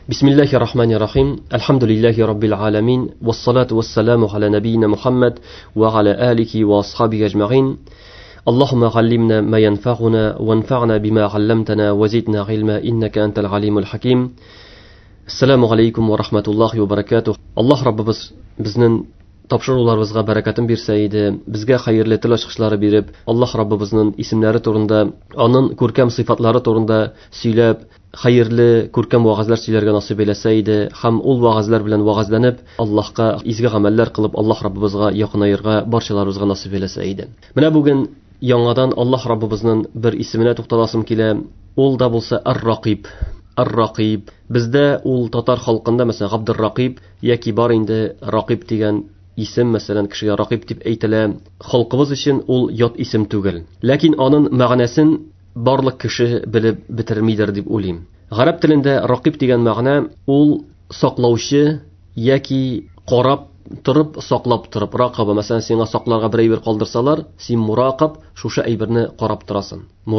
بسم الله الرحمن الرحيم الحمد لله رب العالمين والصلاة والسلام على نبينا محمد وعلى آله وأصحابه أجمعين اللهم علمنا ما ينفعنا وانفعنا بما علمتنا وزدنا علما إنك أنت العليم الحكيم السلام عليكم ورحمة الله وبركاته الله رب بزنن topshiruvlarimizga barakatin bersa edi, bizga xayrli tilashqishlari berib, Alloh Rabbimizning ismlari to'g'risida, uning ko'rkam sifatlari to'g'risida suylab, xayrli ko'rkam va'zlar sizlarga nasib etsa edi, ham ul va'zlar bilan va'zlanib, Allohga izgi amallar qilib, Alloh Rabbimizga yaqinayirga barchalarimizga nasib etsa edi. Mana bugun yangadan Alloh Rabbimizning bir ismini to'xtalasam kela, ul da bo'lsa Ar-Raqib. Ar-Raqib bizda ul tatar xalqында mesela Abdurraqib yoki bor endi Raqib degan isim masalan kishiga raqib deb aytila, xalqimiz uchun ul yot ism tugil. Lekin onun ma'nosin barliq kishi bilib bitirmaydir deb o'ylayman. Arab tilida raqib degan ma'no ul saqlovchi yoki qarab turib, saqlab turib. Raqaba masalan senga saqlarga bir ayber qoldirsalar, sen muraqib shusha ayberni qarab turasan.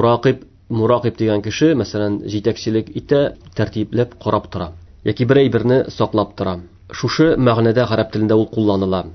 Muraqib degan kishi masalan yetakchilik ita tartiblab qarab tura yoki bir ayberni saqlab tura. Şuşu ma'noda arab tilida ul qo'llaniladi.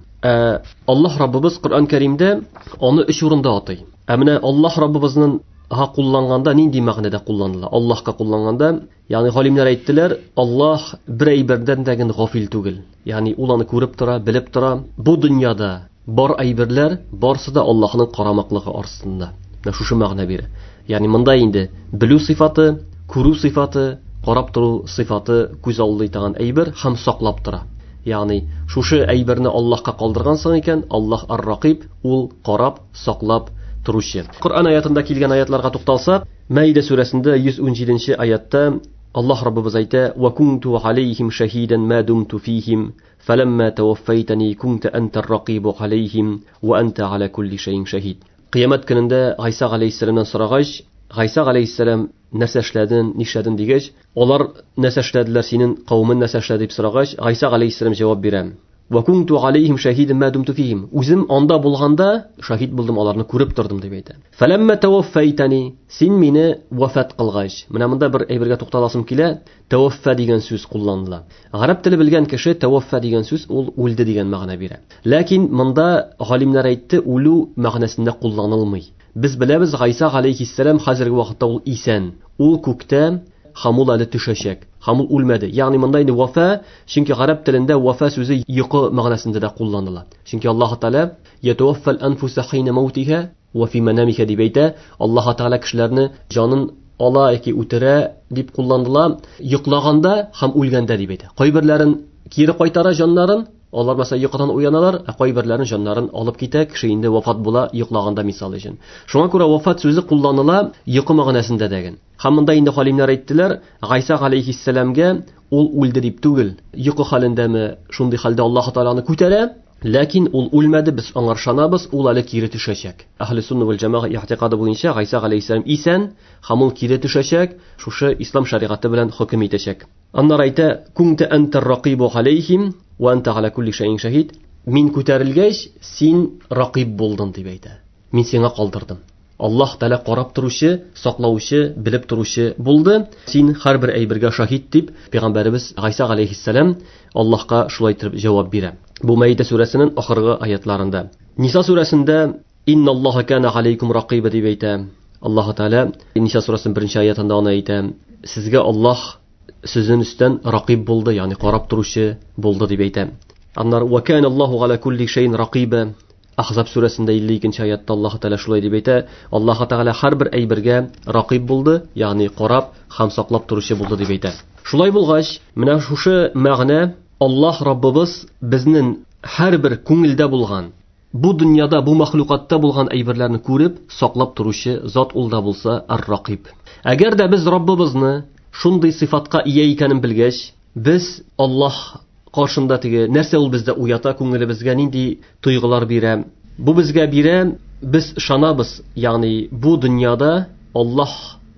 Alloh Rabbimiz Qur'on Karimda uni 3 o'rinda atay. Amina Alloh Rabbimizning ha qo'llanganda nindi ma'noda qo'llaniladi? Allohga qo'llanganda, ya'ni olimlar aytdilar, Alloh bir ayberdan dagin g'ofil tugil. Ya'ni ularni ko'rib tura, bilib tura. Bu dunyoda bor ayberlar borsida Allohning qaramoqligi ostida. Şuşu ma'no beradi. Ya'ni bunda endi bilu sifati, ko'ru sifati, qarab turu sifati ko'z oldida turgan ayber ham saqlab tura. Ya'ni shushu ayberni Allohga qoldirgansan ekan, Alloh Ar-Raqib ul qarab saqlab turuvchi. Qur'on oyatida kelgan oyatlarga to'xtalsak, Maida surasida 117-oyatda Alloh Rabbimiz aytadi: "Va kuntu alayhim shahidan ma dumtu fihim, falamma tawaffaytani kunta anta ar-raqibu alayhim va anta ala kulli shay'in shahid." Qiyomat kunida Aysa alayhisalomdan so'rag'ach, Aysa alayhisalom nasashladin, nishadin degach, ular nasashladilar, senin qavmin nasashladi deb so'ragach, Aysa alayhisalom javob beradi: "Va kuntu alayhim shahidan ma dumtu fihim." O'zim onda bo'lganda shahid bo'ldim, ularni ko'rib turdim deb aytadi. "Falamma tawaffaytani", sen meni vafot qilgach. Mana bunda bir ayberga to'xtalasam kela, tawaffa degan so'z qo'llaniladi. Arab tili bilgan kishi tawaffa degan so'z ul o'ldi degan ma'no beradi. Lekin bunda olimlar aytdi, o'lu ma'nosida qo'llanilmaydi. Biz bilamiz, Aysa alayhissalom hozirgi vaqtda ul isan, ul ko'kda hamul ali tushashak, hamul o'lmadi. Ya'ni bunda endi vafa, chunki arab tilida vafa so'zi yiqi ma'nosida qo'llaniladi. Chunki Alloh taolo yatawaffal anfusa hina mautiha va fi manamiha deb aytadi. Alloh taolo kishilarni jonin ola yoki o'tira deb qo'llandilar, yiqlaganda ham o'lganda deb aytadi. Qo'yberlarin kiri qaytara jonlarin, onlar mesela yiqadan uyanalar, qo'yberlarin jonlarin olib ketadi, kishi endi vafot bo'la yiqlaganda misol uchun. Shunga ko'ra vafot so'zi qo'llaniladi yiqi ma'nosida degan. Hamında endi olimlar aytdilar, Aysa alayhissalomga ul o'ldi deb tugil. Yiqi holindami, shunday holda Alloh taolani ko'tara, lekin ul o'lmadi, biz ongor shonabız, ul ali kiri tushashak. Ahli sunna val jamoa i'tiqodi bo'yicha Aysa alayhissalom isan, hamul kiri tushashak, shusha islom shariati bilan hukm etashak. Annar ayta, kunta antar raqibu alayhim va anta ala kulli shay'in shahid. Min ko'tarilgach, sen raqib bo'lding deb aytadi. Men senga qoldirdim. Alloh taolo qarab turuvchi, saqlovchi, bilib turuvchi bo'ldi. Sen har bir ayberga shahid deb payg'ambarimiz Aysa alayhissalom Allohga shulay deb javob beradi. Bu Maida surasining oxirgi oyatlarida. Nisa surasida innalloha kana alaykum raqiba deb aytadi. Alloh taolo Nisa surasining 1-oyatida ona aytadi, sizga Alloh sizning ustidan raqib bo'ldi, ya'ni qarab turuvchi bo'ldi deb aytadi. Annar va kana Allohu ala kulli shay'in raqiba. Ahzab surasida 52-oyatda Alloh taolo shulay deb aytadi, Alloh taolo har bir ayberga raqib bo'ldi, ya'ni qarab, ham saqlab turuvchi bo'ldi deb aytadi. Shulay bo'lgach, mana shu ma'no Alloh Rabbimiz bizning har bir ko'ngilda bo'lgan, bu dunyoda, bu maxluqotda bo'lgan ayberlarni ko'rib, saqlab turuvchi zot ulda bo'lsa Ar-Raqib. Agarda biz Rabbimizni shunday sifatga ega ekanini bilgach, biz Alloh qarshında tigi narsa ul bizda uyata, ko'nglimizga nindi tuyg'ular beradi. Bu bizga beradi, biz ishonamiz, ya'ni bu dunyoda Alloh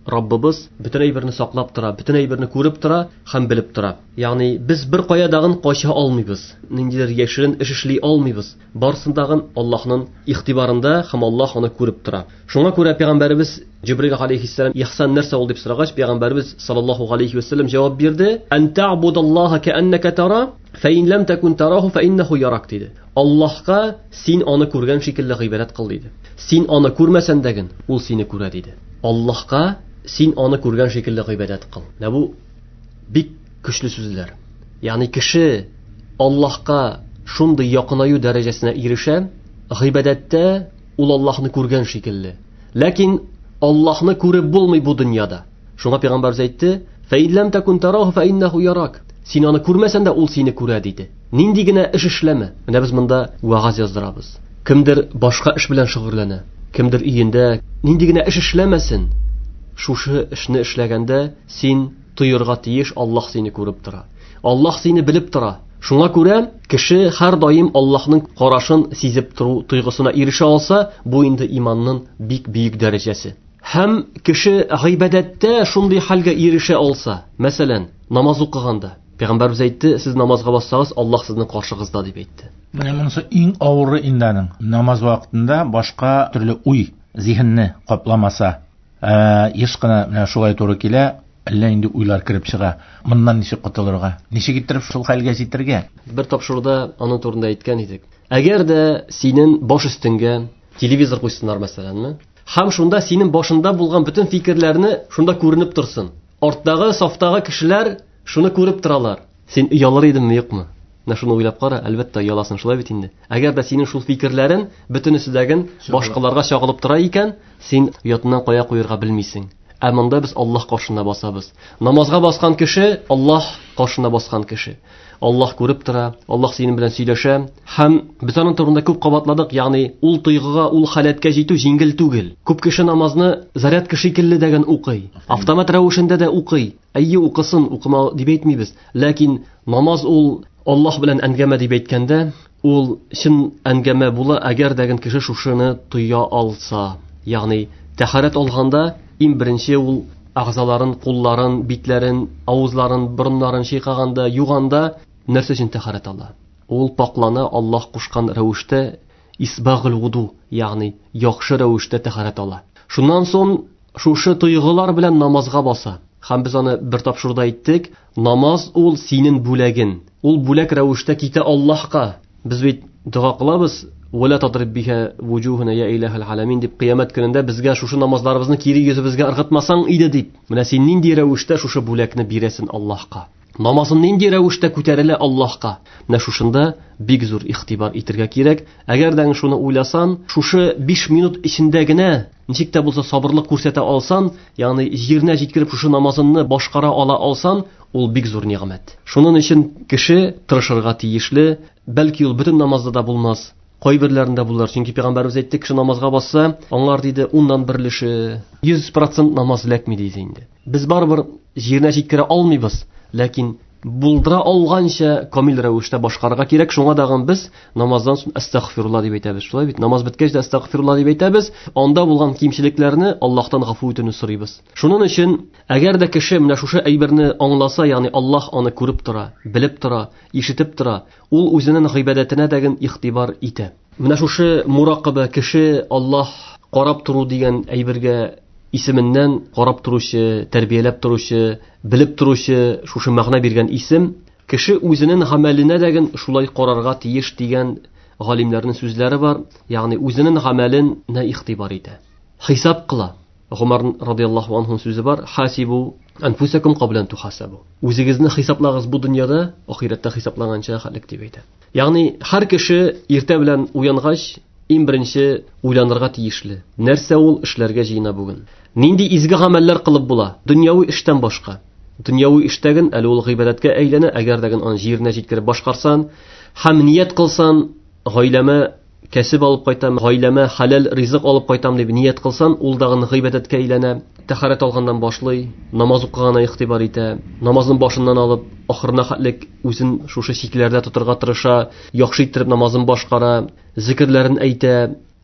Раббыбыз бөтен әйберне саклап тора, бөтен әйберне күреп тора һәм белеп тора. Ягъни без бер каядагын кача алмыйбыз, ниндидер яшерен эш эшли алмыйбыз. Барсындагын Аллаһның игътибарында һәм Аллаһ аны күреп тора. Шуңа күрә Пәйгамбәрбез Җибрил алейһиссалам ихсан нәрсә ул дип сорагач, Пәйгамбәрбез саллаллаһу алейһи ва саллям җавап бирде: "Ан та'будаллаһа кааннака тара, фа ин лам такун тараху фа иннаху ярак" диде. Аллаһка син аны күргән шикелле гыйбадәт кыл диде. Син аны күрмәсәң дә ул сине күрә диде. Аллаһка син аны күргән шикелле гыйбадәт кыл. Бу бик көчле сүзләр. Ягъни кеше Аллаһка шундый якынаю дәрәҗәсенә ирешә, гыйбадәттә ул Аллаһны күргән шикелле. Ләкин Аллаһны күреп булмый бу дөньяда. Шуңа Пәйгамбәр әйтте: "Фа иллам такун тараху фа иннаху ярак." Син аны күрмәсәң дә ул сине күрә диде. Нинди генә эш эшләмә. Менә без монда вагаз яздырабыз. Кемдер башка эш белән шөгыльләнә, кемдер өендә нинди генә эш эшләмәсен. Шушы эшне эшләгәндә син тойырга тиеш, Аллаһ сине күреп тора. Аллаһ сине белеп тора. Шуңа күрә кеше һәр даим Аллаһның карашын сизеп тору тойгысына ирешә алса, бу инде иманның бик бийек дәрәҗәсе. Һәм кеше гыйбадәттә шундый хәлгә ирешә алса, мәсәлән, намаз укыганда, Пәйгамбәрбез әйтте: "Сез намазга бассагыз, Аллаһ сезнең каршыгызда" дип әйтте. Менә монысы иң авыры инде намаз вакытында башка төрле уй зиһенне капламаса, еш кына менә шулай туры килә, әллә инде уйлар кирип чыга. Моннан ничек котылырга? Ничек иттереп шул хәлгә җитәргә? Бер тапшыруда аның турында әйткән идек. Әгәр дә синең баш өстеңгә телевизор куйсыннар мәсәләнме, һәм шунда синең башында булган бөтен фикерләрне шунда күренеп торсын. Арттагы сафтагы кешеләр шуны күреп торалар. Син уялыр идеңме, юкмы? Менә шуны уйлап кара, әлбәттә уяласың, шулай бит инде. Әгәр дә синең шул фикерләрен бөтенесендәген башкаларга чагылып тора икән, син уятыннан кая куярга белмисең. Ә монда без Аллаһ каршында басабыз. Намазга баскан кеше Аллаһ каршында баскан кеше. Аллаһ күреп тора, Аллаһ синең белән сөйләшә. Һәм без аның турында күп кабатладык, ягъни ул тойгыга, ул халәткә җитү җиңел түгел. Күп кеше намазны зарядка шикелле дәгән укый. Автомат рәвешендә дә укый. Әйе, укысын, укыма дип әйтмибез. Ләкин намаз ул Аллаһ белән әңгәмә дип әйткәндә, ул чын әңгәмә була, әгәр дәгән кеше шушыны тоя алса. Ягъни тәһарәт алганда иң беренче ул агъзаларын, кулларын, битләрен, авызларын, борыннарын чайкаганда, юганда нәрсә өчен тәһарәт ала? Ул паклана Аллаһ кушкан рәвештә, исбагыл вуду, ягъни яхшы рәвештә тәһарәт ала. Шуннан соң шушы тойгылар белән намазга баса. Һәм без аны бер тапшыруда әйттек, намаз ул синең бүләгең. Ул бүләк рәвештә китә Аллаһка. Без бит дуа кылабыз: "Вала тадриб биха вуҗухана я илаһал аламин" дип, кыямәт көнендә безгә шушы намазларыбызны кире йөзебезгә ыргытмасаң иде дип. Менә син нинди рәвештә шушы бүләкне бирәсен Аллаһка? Намазын нинди рәвештә күтәрелә Аллаһка? Менә шушында бик зур игътибар итәргә кирәк. Әгәр дә шуны уйласан, шушы 5 минут ичендә генә ничек тә булса сабырлык күрсәтә алсан, ягъни җиренә җиткереп шушы намазынны башкара ала алсан, ул бик зур нигъмәт. Шуның өчен кеше тырышырга тиешле. Бәлки ул бөтен намазда да булмас, кайберләрендә булыр. Чөнки Пәйгамбәрбез әйтте, кеше намазга басса, аңлар диде, 10-нан берлеше 100% намаз ләкми диде инде. Без барыбер җиренә җиткерә алмыйбыз, ләкин булдыра алганча камил рәвештә башкарырга кирәк. Шуңа дагы без намаздан соң астагфирулла дип әйтәбез. Шулай бит, намаз беткәч тә астагфирулла дип әйтәбез. Анда булган кимчелекләрне Аллаһтан гафу итүне сорыйбыз. Шуның өчен әгәр дә кеше менә шушы әйберне аңласа, ягъни Аллаһ аны күреп тора, белеп тора, ишетеп тора, ул үзенең гыйбадәтенә дәген игътибар итә. Менә шушы муракаба, кеше Аллаһ карап туру дигән әйбергә исеменнән карап туручы, тәрбияләп туручы, белеп туручы, шушы мәгънә биргән исем, кеше үзенең гамәленә дәген шулай карарга тиеш дигән галимнәрнең сүзләре бар. Ягъни үзенең гамәленә игътибар итә, хисап кыла. Гомар радиллаһу анһу сүзе бар: "Хасибу анфусакум кабла ан тухасабу." Үзегезне хисаплагыз бу дөньяда, ахиратта хисаплаганча хәлек дип әйтә. Ягъни һәр кеше иртә белән уянгач иң беренче уйланырга тиешле. Нәрсә ул эшләргә җыена бүген? Нинди изге гамәлләр кылып була? Дөньяви эштән башка. Дөньяви эштәген әле ул гыйбадәткә әйләнә, әгәр дәген аны җиренә җиткереп башкарсан, һәм ният кылсан, гаиләмә кәсеп алып кайтам, гаиләмә халал ризык алып кайтам дип ният кылсан, ул дагы гыйбадәткә әйләнә. Тәһарәт алгандан башлый, намаз укыгана игътибар итә, намазның башыннан алып ахырына хәтлек үзен шушы шикләрдә тотырга тырыша, яхшы иттереп намазын башкара, зикрләрен әйтә,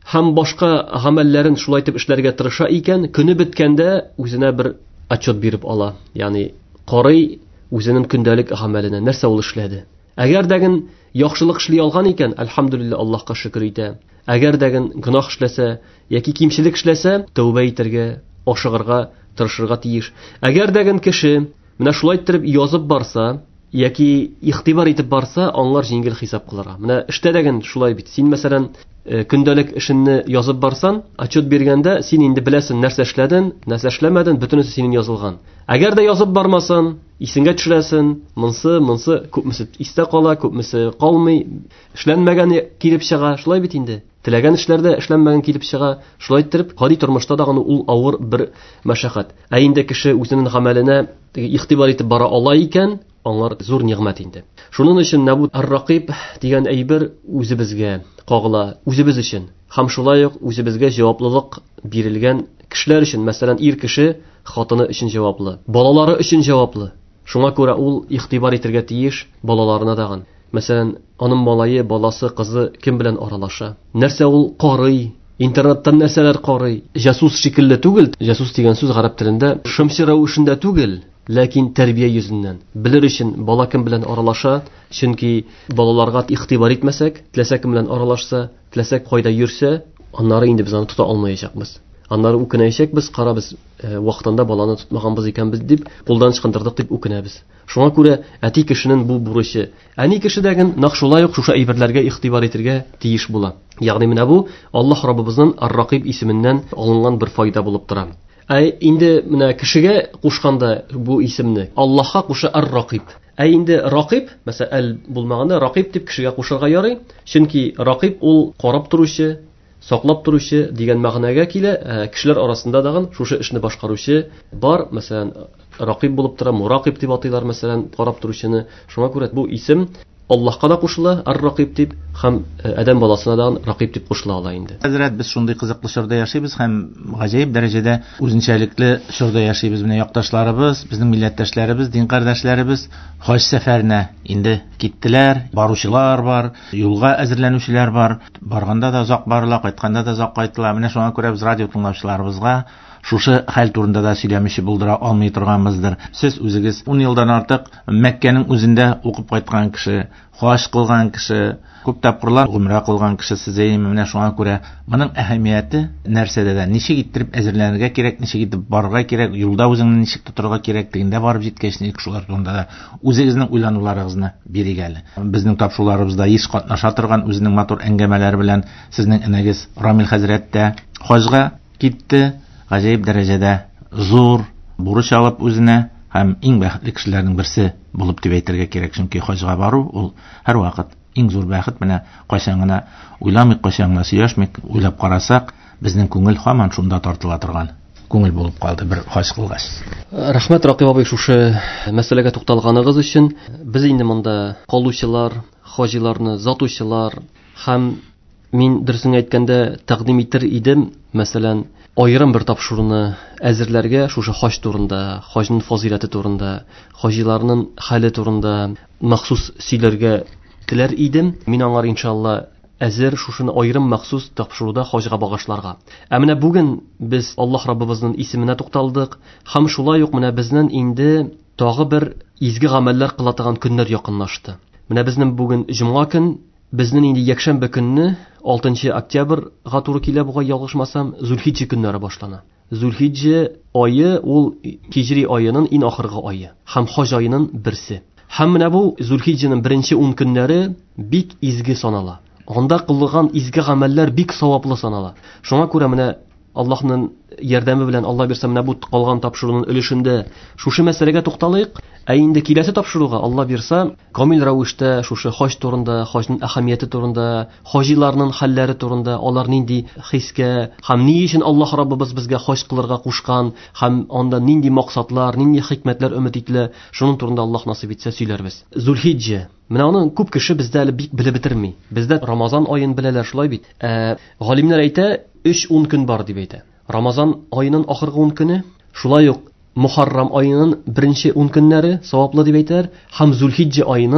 һәм башка гамәлләрен шулай итеп эшләргә тырыша икән, көне беткәндә үзенә бер отчет биреп ала. Ягъни карый үзенең көндәлек гамәленә нәрсә ул эшләде. Әгәр дәген яхшылык эшли алган икән, альхамдулилла, Аллаһка шөкр итә. Әгәр дәген гынаһ эшләсә яки кимчелек эшләсә, тәүбә итәргә, ашыгырга, тырышырга тиеш. Әгәр дәген кеше менә шулай итеп язып барса, яки игътибар итеп барса, аңлар җиңел хисап кылырга. Менә эштә дәген шулай бит. Син мәсәлән көндәлек эшенне язып барсан, отчет биргәндә син инде беләсең нәрсә эшләдең, нәрсә эшләмәдең, бөтенесе синең язылган. Әгәр дә язып бармасын, исеңгә төшерәсең, монсы күпмесе истә кала, күпмесе калмый, эшләнмәгән килеп чыга, шулай бит инде. Теләгән эшләрдә эшләнмәгән килеп чыга, шулай итеп, гади тормышта да ул авыр бер мәшәкать. Ә инде кеше үзенең гамәленә игътибар итеп бара ала икән, аңлар зур нигъмәт инде. Шуның өчен Набут ар-Рақиб дигән әйбер үзебезгә кагыла, үзебез өчен. Һәм шулай ук үзебезгә җаваплылык бирелгән кешеләр өчен, мәсәлән, ир кеше хатыны өчен җаваплы, балалары өчен җаваплы. Шуңа күрә ул игътибар итәргә тиеш балаларына дагын. Мәсәлән, аның малае, баласы, кызы кем белән аралаша? Нәрсә ул карый? Интернеттан нәрсәләр карый? Жасус шикелле түгел. Жасус дигән сүз гарәп телендә шымчы рәвешендә түгел, ләкин тәрбия йөзеннән. Белер өчен бала кем белән аралаша, чөнки балаларга игътибар итмәсәк, теләсә кем белән аралашса, теләсә кайда йөрсә, аннары инде без аны тота алмаячакбыз. Аннары үкенәчәкбез, карабыз, вакытында баланы тотмаганбыз икәнбез дип, кулдан чыкындырдык дип үкенәбез. Шуңа күрә әти кешенең бу бурычы. Әни кешедәген нәкъ шулай ук шушы әйберләргә игътибар итәргә тиеш була. Ягъни менә бу Аллаһ Раббыбызның Ар-Рақиб исеменнән алынган бер файда булып тора. Инде менә кешегә кушканда бу исемне Аллаһка куша Ар-Рақиб. Инде Рақиб, мәсәлән, булмаганда Рақиб дип кешегә кушырга ярый, чөнки Рақиб ул карап торучы, саклап торучы дигән мәгънәгә килә. Кешеләр арасында дагы шушы эшне башкаручы бар, мәсәлән, Рақиб булып тора, Мурақиб дип атыйлар, мәсәлән, карап торучыны. Шуңа күрә бу исем Аллаһка да кушыла, Ар-Рақиб дип, һәм адәм баласына да Рақиб дип кушыла ала инде. Хәзрәт, без шундый кызыклы чорда яшибез һәм гаҗәеп дәрәҗәдә үзенчәлекле чорда яшибез. Менә якташларыбыз, безнең милләттәшләребез, дин кардәшләребез хаҗ сәфәренә инде киттеләр. Баручылар бар, юлга әзерләнүчеләр бар. Барганда да озак барыла, кайтканда да озак кайтыла. Менә шуңа күрә без радио тыңлаучыларыбызга шушы хәл турында да сөйләмичә булдыра алмый торганбыздыр. Сез үзегез 10 елдан артык Мәккәнең үзендә укып кайткан кеше, хаҗ кылган кеше, күп тапкырлар гомрә кылган кеше сез әйме. Менә шуңа күрә моның әһәмияте нәрсәдә дә? Ничек иттереп әзерләнергә кирәк, ничек итеп барырга кирәк, юлда үзеңне ничек тотырга кирәк дигәндә барып җиткәч, ник шулар турында да үзегезнең уйлануларыгызны бирик әле. Безнең тапшыруларыбызда еш катнаша торган үзенең матур әңгәмәләре белән сезнең энегез Рамил хәзрәт тә хаҗга китте. Гаҗәеп дәрәҗәдә зур бурыч алып үзенә һәм иң бәхетле кешеләрнең берсе булып дип әйтергә кирәк, чөнки хаҗга бару ул һәрвакыт иң зур бәхет. Менә кайчан гына уйламыйк, кайчан гына сөйләшмик, уйлап карасак, безнең күңел һаман шунда тартыла торган күңел булып калды бер хаҗ кылгач. Рәхмәт, Рақиб абый, шушы мәсьәләгә тукталганыгыз өчен. Без инде монда калучылар, хаҗиларны затучылар һәм мин дөресен әйткәндә тәкъдим итер идем, мәсәлән, аерым бер тапшыруны әзерләргә шушы хаҗ турында, хаҗның фазилаты турында, хаҗиларның хәле турында махсус сөйләргә теләр идем. Мин аңар иншалла әзер шушыны аерым махсус тапшыруда хаҗга багышларга. Менә бүген без Аллаһ Раббыбызның исеменә тукталдык һәм шулай ук менә безнең инде тагы бер изге гамәлләр кыла торган көннәр якынлашты. Менә безнең бүген җомга көн, безнең инде якшәмбе көнне 6 октябрьга туры килә, буга ялгышмасам, Зулхиджа көннәре башлана. Зулхиджа айы ул Хиҗри аеның иң ахыргы айы һәм хаҗ аеның берсе. Һәм менә бу Зулхиджаның беренче 10 көннәре бик изге санала. Анда кылган изге гамәлләр бик саваплы санала. Шуңа күрә менә Аллаһның ярдәме белән, Алла бирсә, менә бу калган тапшыруның өлешендә шушы мәсьәләгә тукталыйк. Инде киләсе тапшыруга, Алла бирсә, камил рәвештә шушы хаҗ турында, хаҗның әһәмияте турында, хаҗиларның хәлләре турында, алар нинди хискә һәм ни өчен Аллаһ Раббыбыз безгә хаҗ кылырга кушкан һәм анда нинди максатлар, нинди хикмәтләр өмет ителә, шуның турында Аллаһ насыйп итсә сөйләрбез. Зулхиджа. Менә аны күп кеше бездә әле бик белеп бетерми. Бездә Рамазан аен беләләр, шулай бит. Галимнәр әйтә, 3-10 көн бар дип әйтә. Рамазан аеның ахыргы 10 көне, шулай ук Мухаррам аеның беренче 10 көннәре саваплы дип әйтәләр, һәм Зулхиджа аеның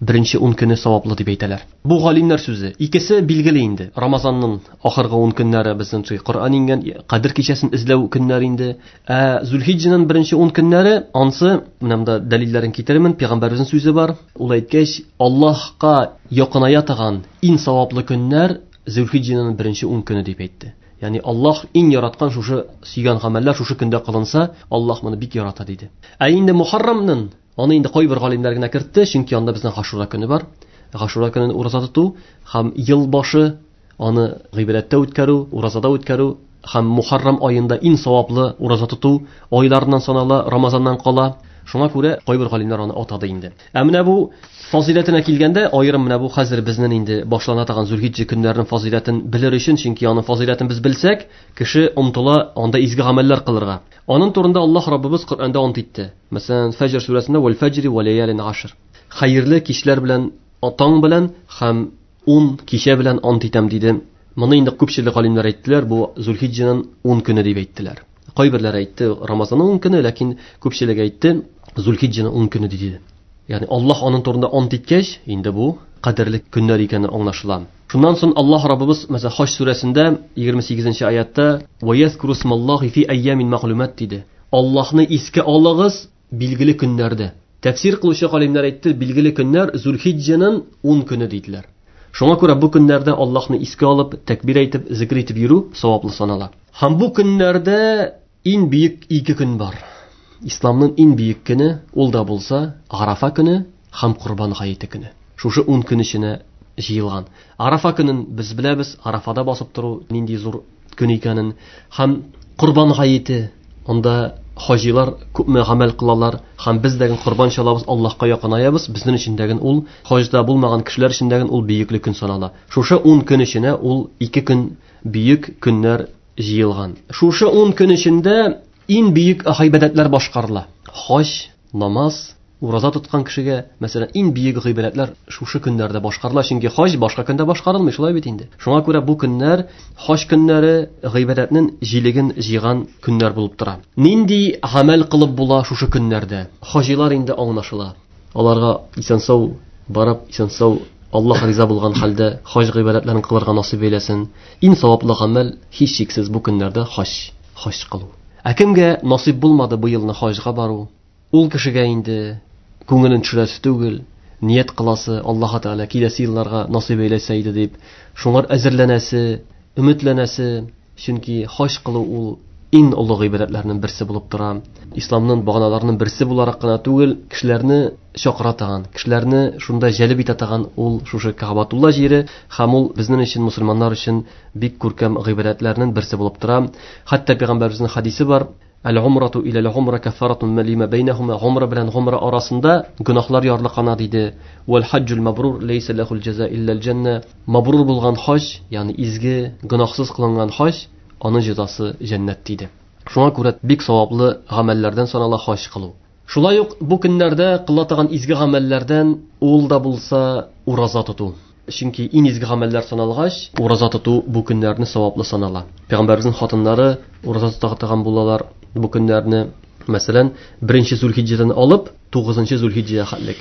birinchi 10 көне саваплы дип әйтәләр. Бу галимнәр сүзе. Икесе билгеле инде. Рамазанның ахыргы 10 көннәре безнең Коръан ингән Кадр кичәсен эзләү көннәре инде. Зулхиджаның беренче 10 көннәре ансы, менә дәлилләрен китермен, пәйгамбәребезнең сүзе бар. Ул әйткәч, Аллаһка якыная торган иң саваплы көннәр Зулхиджаның беренче 10 көне дип әйтте. Ягъни Аллаһ иң яраткан шушы сөйгән гамәлләр шушы көндә кылынса, Аллаһ моны бик ярата диде. Инде Мухаррамның аны инде кайбер галимнәр генә кертте, чөнки анда безнең Гашура көне бар. Гашура көнен ураза тоту һәм ел башы аны гыйбадәттә үткәрү, уразада үткәрү һәм Мухаррам аенда иң саваплы ураза тоту айларыннан санала, Рамазаннан кала. Шуңа күрә кайбер галимнәр аны атады инде. Менә бу фазилатына килгәндә, аерым менә бу хәзер безнең инде башлана торган Зулхиджа көннәренең фазилатын белер өчен, чөнки аның фазилатын без белсәк, кеше омтыла анда изге гамәлләр кылырга. Аның турында Аллаһ Раббыбыз Коръанда ант итте. Мәсәлән, Фаҗр сүрәсендә "Вал фаҗри ва лаялин ашр". Хәерле кичләр белән, таң белән һәм 10 кичә белән ант итәм диде. Моны инде күпчелек галимнәр әйттеләр, бу Зулхиджаның 10 көне дип әйттеләр. Кайберләр әйтте Рамазанның 10 көне, ләкин күпчелек әйтте Зулхиджаның 10 көне диде. Ягъни Аллаһ аның турында ант иткәч, инде бу кадерле көннәр икәне аңлашыла. Шуннан соң Аллаһ Раббыбыз мәсәлән Хаҗ сүрәсендә 28нче аятта "Ва язкуру смаллаһи фи айямин маглумат" диде. Аллаһны искә алыгыз билгеле көннәрдә. Тәфсир кылучы галимнәр әйтте, билгеле көннәр Зулхиджаның 10 көне диделәр. Шуңа күрә бу көннәрдә Аллаһны искә алып, тәкбир әйтеп, зикр итеп йөрү саваплы санала. Һәм бу көннәрдә иң бийек 2 көн бар. Исламның иң бийек көне ул да булса Арафа көне һәм Курбан гайете көне. Шушы 10 көн эченә җыелган. Арафа көнен без беләбез, Арафада басып тору нинди зур көн икәнен, һәм Курбан гайете, анда хаҗилар күпме гамәл кылалар, һәм без дәген Курбан чалабыз, Аллаһка якынаябыз, безнең өчен дәген ул хаҗда булмаган кешеләр өчен дәген ул бийекле көн санала. Шушы 10 көн эченә ул 2 көн бийек көннәр җыелган. Шушы 10 көн эчендә иң бийек гыйбадәтләр башкарыла. Хаҗ, намаз, ураза тоткан кешегә, мәсәлән, иң бийек гыйбадәтләр шушы көннәрдә башкарыла, чөнки хаҗ башка көндә башкарылмый, шулай бит инде. Шуңа күрә бу көннәр хаҗ көннәре гыйбадәтнең җилеген җыйган көннәр булып тора. Нинди гамәл кылып була шушы көннәрдә? Хаҗилар инде аңлашыла. Аларга исән-сау барып, исән-сау Аллаһ риза булган хәлдә хаҗ гыйбадәтләрен кылырга насыйп әйләсен. Иң саваплы гамәл һич шиксез бу көннәрдә хаҗ кылу. Кемгә насыйп булмады бу елны хаҗга бару? Ул кешегә инде күңелен төшерәсе түгел, ният кыласы Аллаһ Тәгалә киләсе елларга насыйп әйләсә иде дип, шуңар әзерләнәсе, өметләнәсе, чөнки хаҗ кылу ул иң олуг гыйбадәтләрнең берсе булып тора. Исламның баганаларының берсе буларак кына түгел, кешеләрне чакыра торган, кешеләрне шунда җәлеп итә торган ул шушы Кәгъбатулла җире, һәм ул безнең өчен, мусламаннар өчен бик күркәм гыйбадәтләрнең берсе булып тора. Хәтта пәйгамбәребезнең хадисе бар: "Ал-умрату ила ал-умра кафаратун лима бәйнәһума", гумра белән гумра арасында гөнаһлар ярлыкана диде. "Вал хаҗҗул мабрур лейса лахул җаза илля ал-җанна", мабрур булган хаҗ, ягъни изге, гөнаһсыз кылынган хаҗ, аның җәзасы җәннәт диде. Шуңа күрә бик саваплы гамәлләрдән санала хаҗ кылу. Шулай ук бу көннәрдә кыла торган изге гамәлләрдән ул да булса ураза тоту. Чөнки иң изге гамәлләр саналгач, ураза тоту бу көннәрне саваплы санала. Пәйгамбәребезнең хатыннары ураза тотарга булалар бу көннәрне. Мәсәлән, 1 Зулхиджадан алып 9 Зулхиджага хәтлек.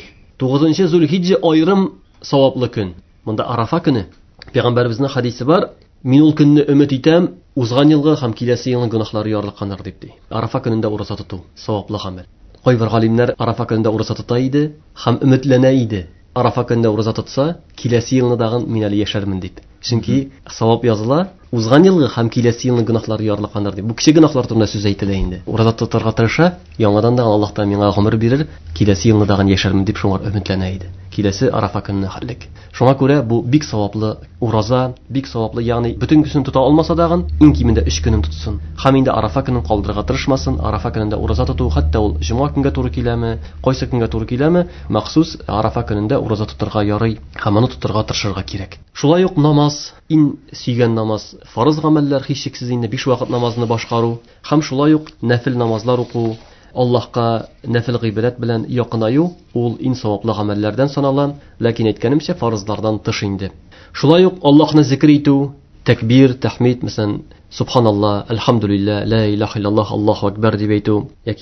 9 Зулхиджа аерым саваплы көн. Монда Арафа көне. Пәйгамбәребезнең хадисе бар: "Мин ул көнне өмет итәм, узган елгы һәм киләсе елның гөнаһлары ярлыкканнар" дип ди. Арафа көнендә ураза тоту саваплы гамәл. Кайбер галимнәр Арафа көнендә ураза тота иде һәм өметләнә иде. Арафа көнендә ураза тотса, киләсе елны дагын мин әле яшәрмен дип. Чөнки савап языла, узган елгы һәм киләсе елның гөнаһлары ярлыкканнар дип. Бу кече гөнаһлар турында сүз әйтелә инде. Ураза тотарга тырыша, яңадан да Аллаһ та миңа гомер бирер, киләсе елны дагын яшәрмен дип шуңар өметләнә иде. Киләсе Арафа көнне хәтлек. Шуңа күрә бу бик саваплы ураза, бик саваплы, ягъни бөтен көнен тота алмаса дагын, иң кимендә 3 көнен тотсын. Һәм инде Арафа көнен калдырырга тырышмасын. Арафа көнендә ураза тоту, хәтта ул җомга көнгә туры киләме, кайсы көнгә туры киләме, махсус Арафа көнендә ураза тотарга ярый, һәм аны тотарга тырышырга кирәк. Шулай ук намаз, иң сөйгән намаз, фарыз гамәлләр һичшиксез инде 5 вакыт намазны башкару, һәм шулай ук нәфил намазлар уку, Аллаһка нәфил гыйбадәт белән якынаю, ул иң саваплы гамәлләрдән санала, ләкин әйткәнемчә фарызлардан тыш инде. Шулай ук Аллаһны зикр итү, такбир, тахмид, мәсәлән, субханаллах, алхамдулилlah, ла илаха илляллах, Аллаһу акбар дип әйтү, яки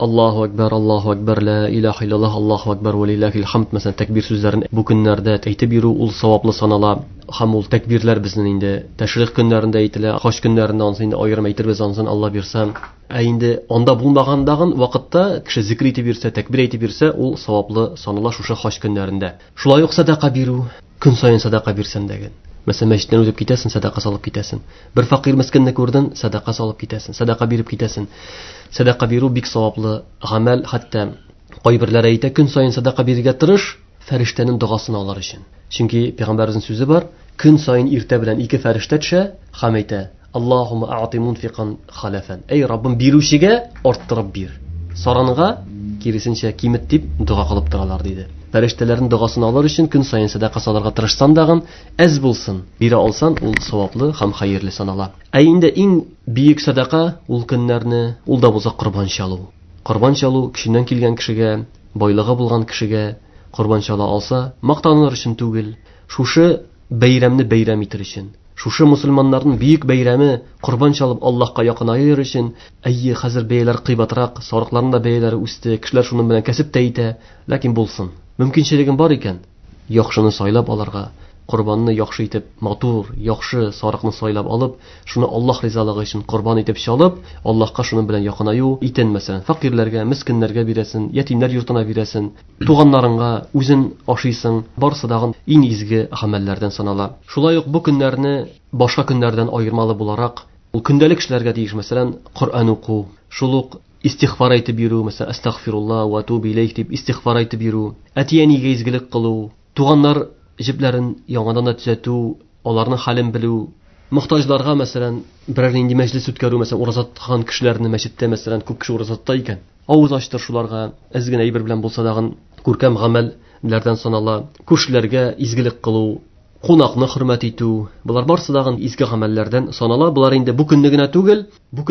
Allahu Akbar, la ilaha illallah, Allahu Akbar, wa lillahil hamd mesela tekbir sözlerini bu günlerde әйтеп йөрү ул саваплы санала. Һәм ул тәкбирләр безнең инде тәшрих көннәрендә әйтелә, хаҗ көннәрендә ансын инде аерым әйтербез ансын Алла бирсә. Инде анда булмагандагын вакытта кеше зикр итеп бирсә, тәкбир әйтеп бирсә, ул саваплы санала шушы хаҗ көннәрендә. Шулай ук садака бирү, көн сайын садака бирсәң дәген. Mesela мәчеттән үтеп китәсен, садака салып китәсен. Бер факир мискинне күрдең, садака салып китәсен, садака биреп китәсен. Садака бирү бик саваплы гамәл, хәтта кайберләр әйтә, көн сайын садака бирергә тырыш, фәрештәнең дугасын алыр өчен. Чөнки пәйгамбәрнең сүзе бар, көн сайын иртә белән ике фәрештә төшә, һәм әйтә: "Аллаһумма аъти мунфиқан халафан". Эй Раббым, бирүчегә арттырып бир. Саранга киресенчә кимет дип дуга кылып торалар диде. Фәрештәләрнең дугасын алыр өчен көн сайын садака салырга тырышсаң дагы, әз булсын, бирә алсаң, ул саваплы һәм хәерле санала. Инде иң бийек садака ул көннәрне, ул да булса корбан чалу. Корбан чалу кешеннән килгән кешегә, байлыгы булган кешегә корбан чала алса, мактаныр өчен түгел, шушы бәйрәмне бәйрәм итер өчен. Шушы мусульманнарның бийек бәйрәме корбан чалып Аллаһка якынайыр өчен. Әйе, хәзер бәяләр кыйбатрак, сарыкларның да бәяләре үсте, кешеләр шуның белән кәсеп тә итә, ләкин булсын. Мөмкинчелегем бар икән, яхшыны сайлап алырга, корбанны яхшы итеп, матур, яхшы сарыкны сайлап алып, шуны Аллаһ ризалыгы өчен корбан итеп чалып, Аллаһка шуның белән якынаю итен, мәсәлән, факирләргә, мискиннәргә бирәсен, ятимнәр йортына бирәсен, туганнарыңга үзен ашыйсың, барсы дагы иң изге гамәлләрдән санала. Шулай ук бу көннәрне башка көннәрдән аермалы буларак, ул көндәлек эшләргә тиеш, мәсәлән, Коръан уку, шул ук истигъфар әйтеп бирү, мәсәлән, астагфирулла ва атубу илейх дип истигъфар әйтеп бирү, әтиянигә изгелек кылу, туганнар җипләрен яңадан да төзәтү, аларның хәлен белү, мохтаҗларга, мәсәлән, берәр нинди мәҗлес үткәрү, мәсәлән, уразат торган кешеләрне мәчеттә, мәсәлән, күп кеше уразатта икән, авыз ачтыр шуларга, әз генә әйбер белән булса дагы күркәм гамәлләрдән санала, күршеләргә изгелек кылу, кунакны хөрмәт итү, булар барсы дагы изге гамәлләрдән санала. Булар инде бу көнне генә түгел,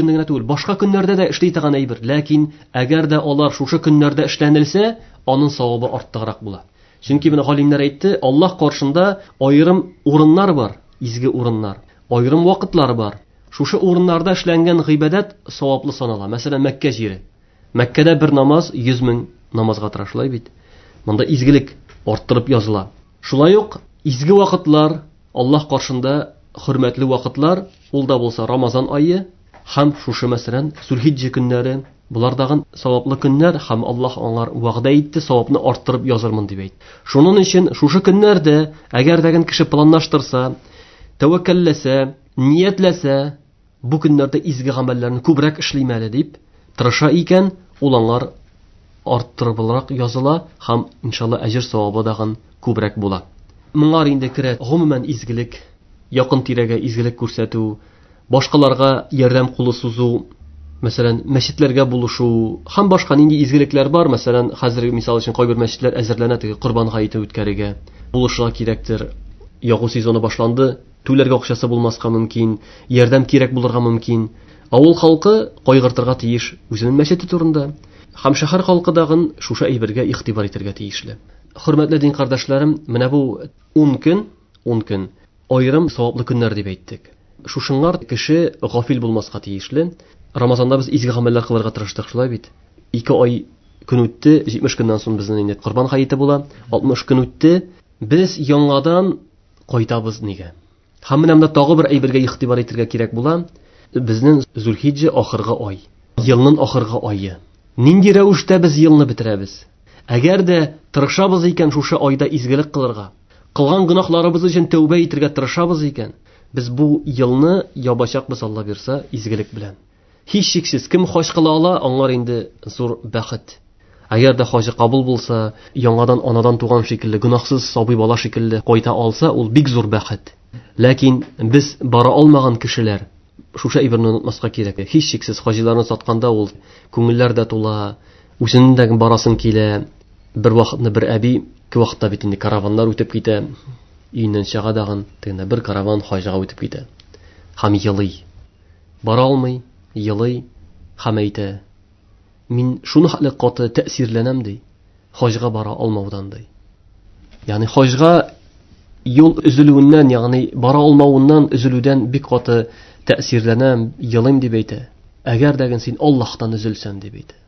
башка көннәрдә дә эшли торган әйбер, ләкин әгәр дә алар шушы көннәрдә эшләнелсә, аның савабы артыграк була. Чөнки менә галимнәр әйтте, Аллаһ каршында аерым урыннар бар, изге урыннар, аерым вакытлар бар. Шушы урыннарда эшләнгән гыйбадат саваплы санала. Мәсәлән, Мәккә җире. Мәккәдә бер намаз 100 мең намазга тырышлай бит. Монда изгелек арттырып языла. Шулай ук изге вакытлар, Аллаһ каршында хөрмәтле вакытлар, ул да булса Рамазан айы һәм шушы мәсәлән Зулхиджа көннәре, булар дагы саваплы көннәр һәм Аллаһ аңар вәгъдә итте, савапны арттырып язырмын дип әйт. Шуның өчен шушы көннәрдә әгәр дәген кеше планлаштырса, тәвәккәлләсә, ниятләсә, бу көннәрдә изге гамәлләрне күбрәк эшлим әле дип тырыша икән, ул аңар арттырылырак языла һәм иншалла әҗр савабы дагы күбрәк була. Моңар инде керә гомумән изгелек, якын тирәгә изгелек күрсәтү, башкаларга ярдәм кулы сузу, мәсәлән, мәчетләргә булышу, һәм башка нинди изгелекләр бар. Мәсәлән, хәзер мисал өчен кайбер мәчетләр әзерләнә теге Корбан гаете үткәрергә, булышырга кирәктер. Ягу сезоны башланды, түләргә акчасы булмаска мөмкин, ярдәм кирәк булырга мөмкин. Авыл халкы кайгыртырга тиеш үзенең мәчете турында. Һәм шәһәр халкы дагы шушы әйбергә игътибар итәргә тиешле. Хөрмәтле дин кардәшләрем, менә бу 10 көн аерым саваплы көннәр дип әйттек. Шушыңар кеше гафил булмаска тиешле. Рамазанда без изге гамәлләр кылырга тырыштык, шулай бит. 2 ай көн үтте, 70 көннән соң безнең инде Корбан гаете була. 60 көн үтте, без яңадан кайтабыз нигә? Һәм менә монда тагы бер әйбергә игътибар итәргә кирәк була. Безнең Зулхиджа ахыргы ай, елның ахыргы айы. Нинди рәвештә без елны бетерәбез? Әгәр дә тырышабыз икән шушы айда изгелек кылырга, кылган гынахларыбыз өчен тәүбә итәргә тырышабыз икән, без бу елны ябачакбыз Алла бирсә изгелек белән. Һич шиксез кем хаҗ кыла ала, аңар инде зур бәхет. Әгәр дә хаҗы кабул булса, яңадан анадан туган шикелле, гынахсыз сабый бала шикелле кайта алса, ул бик зур бәхет. Ләкин без бара алмаган кешеләр шушы әйберне онытмаска кирәк. Һич шиксез хаҗиларны сатканда ул күңелләр дә тула, үзенең дә барасын килә. Бер вакытны бер әби, ки вакытта бит инде караваннар үтеп китә, өйнән чыга дагы, тегендә бер караван хаҗга үтеп китә. Һәм елый. Бара алмый, елый, һәм әйтә: "Мин шуны хәтле каты тәэсирләнәм ди, хаҗга бара алмаудан ди." Ягъни хаҗга юл üzülүеннән, ягъни бара алмауыннан, üzülүдән бик каты тәэсирләнәм, елыйм дип әйтә. Әгәр дәген син Аллаһтан üzülсәң дип әйтә.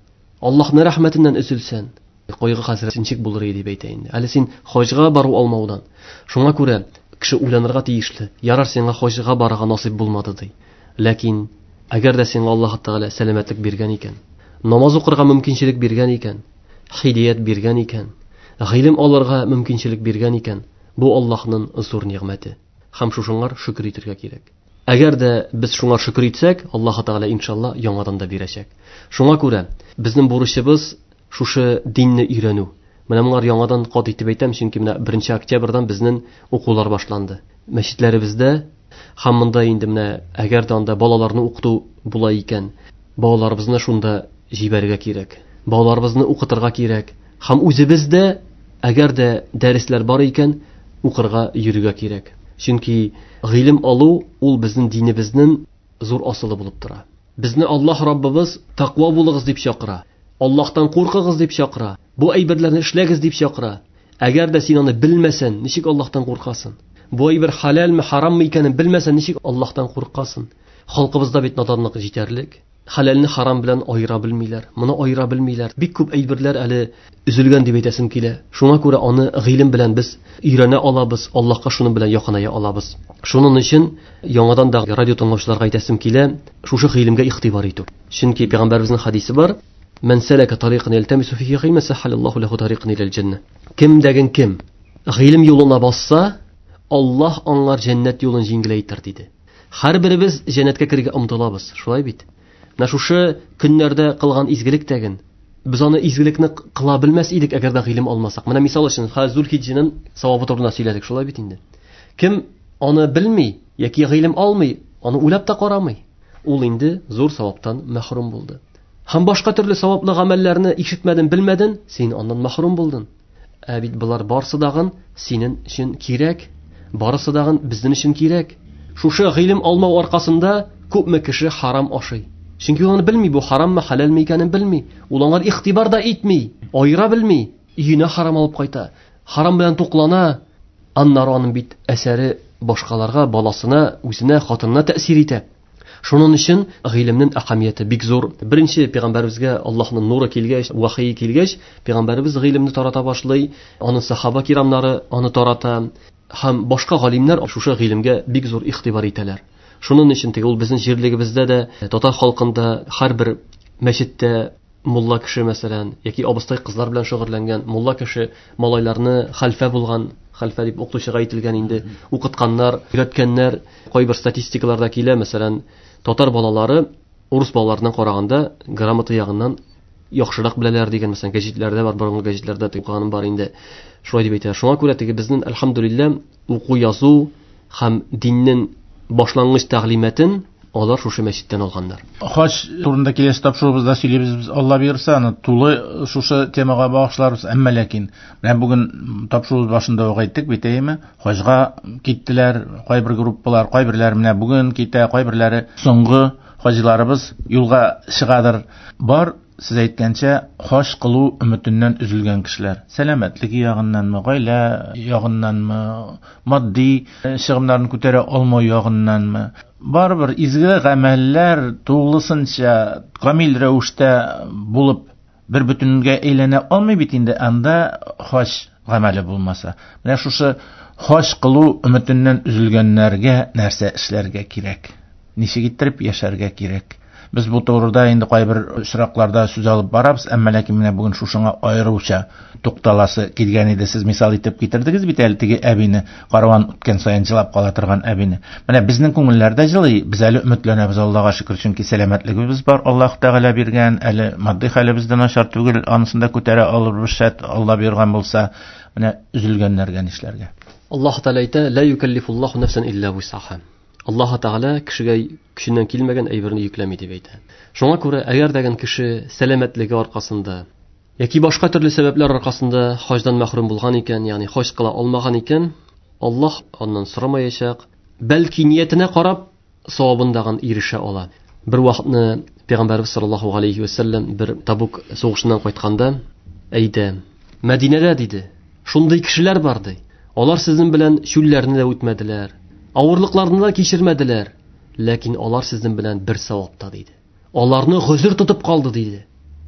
Аллаһның рәхмәтеннән өзелсәң, кайгы хәсрәт ничек булыр дип әйтә инде. Әле син хаҗга бару алмаудан. Шуңа күрә кеше уйланырга тиешле. Ярар сиңа хаҗга барырга насыйп булмады ди. Ләкин әгәр дә сиңа Аллаһ Тәгалә сәламәтлек биргән икән, намаз укырга мөмкинчелек биргән икән, хидаят биргән икән, гыйлем алырга мөмкинчелек биргән икән, бу Аллаһның зур нигъмәте. Һәм шушыңар шөкр итәргә кирәк. Әгәр дә без шуңар шөкр итсәк, Аллаһ Тәгалә иншалла яңадан да бирәчәк. Шуңа күрә безнең бурычыбыз шушы динне өйрәнү. Менә моңар яңадан кат итеп әйтәм, чөнки менә 1 октябрьдан безнең укулар башланды. Мәчетләребездә һәм монда инде менә әгәр дә анда балаларны укыту була икән, балаларыбызны шунда җибәрергә кирәк. Балаларыбызны укытырга кирәк. Һәм үзебездә әгәр дә дәресләр бар икән, укырга йөрергә кирәк. Чөнки гыйлем алу ул безнең динебезнең зур асылы булып тора. Безне Аллаһ Раббыбыз тақва булыгыз дип чакыра. Аллаһтан куркыгыз дип чакыра. Бу әйберләрне эшләгез дип чакыра. Әгәр дә син аны белмәсәң, ничек Аллаһтан куркасың? Бу әйбер халалмы, хараммы икәнен белмәсәң, ничек Аллаһтан куркасың? Халкыбызда бит наданлык җитәрлек. Халалны харам белән аера белмиләр. Моны аера белмиләр. Бик күп әйберләр әле üzülгән дип әйтәсем килә. Шуңа күрә аны гыйлем белән без өйрәнә алабыз, Аллаһка шуның белән якыная алабыз. Шуның өчен яңадан да радио тыңлаучыларга әйтәсем килә, шушы гыйлемгә игътибар итү. Чөнки пәйгамбәребезнең хадисе бар: "Мен сәләка тарикан ялтамису фиhi гыйлма сахалаллаху лаху тарикан илал җанна." Кем дәген кем гыйлем юлына басса, Аллаһ аңар җәннәт юлын җиңгеләйтер диде. Һәрберебез җәннәткә кирергә омтылабыз, шулай бит? Менә шушы көннәрдә кылган изгелек тәген без аны изгелекне кыла белмәс идек әгәр дә гыйлем алмасак. Менә мисал өчен Зулхиджәнең савабы турында сөйләдек, шулай бит инде. Кем аны белми яки гыйлем алмый, аны уйлап та карамый, ул инде зур саваптан мәхрүм булды. Һәм башка төрле саваплы гамәлләрне ишетмәдең, белмәдең, син аннан мәхрүм булдың. Ә бит булар барсы дагын синең өчен кирәк, барысы дагын безнең өчен кирәк. Шушы гыйлем алмау аркасында күпме кеше харам ашый. Чөнки ул аны белми, бу хараммы, халалмы икәнен белми. Ул аңар игътибар да итми, аера белми. Өенә харам алып кайта. Харам белән туклана. Аннары аның бит әсәре башкаларга, баласына, үзенә, хатынына тәэсир итә. Шуның өчен гыйлемнең әһәмияте бик зур. Беренче пәйгамбәребезгә Аллаһның нуры килгәч, вахие килгәч, пәйгамбәребез гыйлемне тарата башлый, аның сахаба кирамнары аны тарата, һәм башка галимнәр шушы гыйлемгә бик зур игътибар итәләр. Шуның өчен ул безнең җирлегебездә дә, татар халкында һәрбер мәчеттә мулла кеше мәсәлән, яки абыстай кызлар белән шөгыльләнгән мулла кеше малайларны хәлфә булган, хәлфә дип укытучыга әйтелгән инде, укытканнар, өйрәткәннәр. Кайбер статистикаларда килә, мәсәлән, татар балалары урыс балаларына караганда грамота ягыннан яхшырак беләләр дигән, мәсәлән, гәҗитләрдә бар, борынгы гәҗитләрдә укыганым бар инде. Шулай дип әйтә. Шуңа күрә теге безнең әлхәмдүлилләh уку язу һәм диннең башлангыч тәгълиматын алар шушы мәчеттән алганнар. Хаҗ турында киләсе тапшырыбызда сөйләбез, Алла бирсә, аны тулы шушы темага багышларбыз. Әмма ләкин менә бүген тапшырыбыз башында ук әйттек бит, әйеме? Хаҗга киттеләр, кайбер группалар, кайберләре менә бүген китә, кайберләре соңгы хаҗларыбыз юлга чыгадыр. Бар, сез әйткәнчә, хаҗ кылу өметеннән üzülгән кешеләр. Сәламәтлеге ягыннанмы, гаилә ягыннанмы, матди чыгымнарын күтәрә алмау ягыннанмы, барбер изге гамәлләр тулысынча камил рәвештә булып бер бүтенгә әйләнә алмый бит инде анда хаҗ гамәле булмаса. Менә шушы хаҗ кылу өметеннән üzülгәннәргә нәрсә эшләргә кирәк? Ничек иттереп яшәргә кирәк? Без бу турыда инде кайбер очракларда сүз алып барабыз, әмма ләкин менә бүген шушыңа аеруча тукталасы килгән иде. Сез мисал итеп китердегез бит әле теге әбине, карван үткән саен җылап кала торган әбине. Менә безнең күңелләрдә җылый, без әле өметләнәбез Аллаһка шөкер, чөнки сәламәтлегебез бар, Аллаһ Тәгалә биргән, әле матди хәлебездән начар түгел, анысында күтәрә алырбыз шәт, Алла биргән булса, менә üzülгәннәргә нишләргә? Аллаһ Тәгалә әйтә: "Ла юкаллифуллаху нафсан илля вусаха." Аллаһ Тәгалә кешегә көченнән килмәгән әйберне йөкләми дип әйтә. Шуңа күрә әгәр дәгән кеше сәламәтлеге аркасында яки башка төрле сәбәпләр аркасында хаҗдан мәхрүм булган икән, ягъни хаҗ кыла алмаган икән, Аллаһ аннан сорамаячак, бәлки ниятенә карап савабын дагын ирешә ала. Бер вакытны Пәйгамбәрбез саллаллаһу алейхи ва саллям бер Табук сугышыннан кайтканда әйтә: "Мәдинәдә диде, шундый кешеләр бар ди. Алар сезнең белән шүлләрне дә үтмәделәр, авырлыкларны да кичермәделәр, ләкин алар сезнең белән бер савапта диде. Аларны гозер тотып калды диде.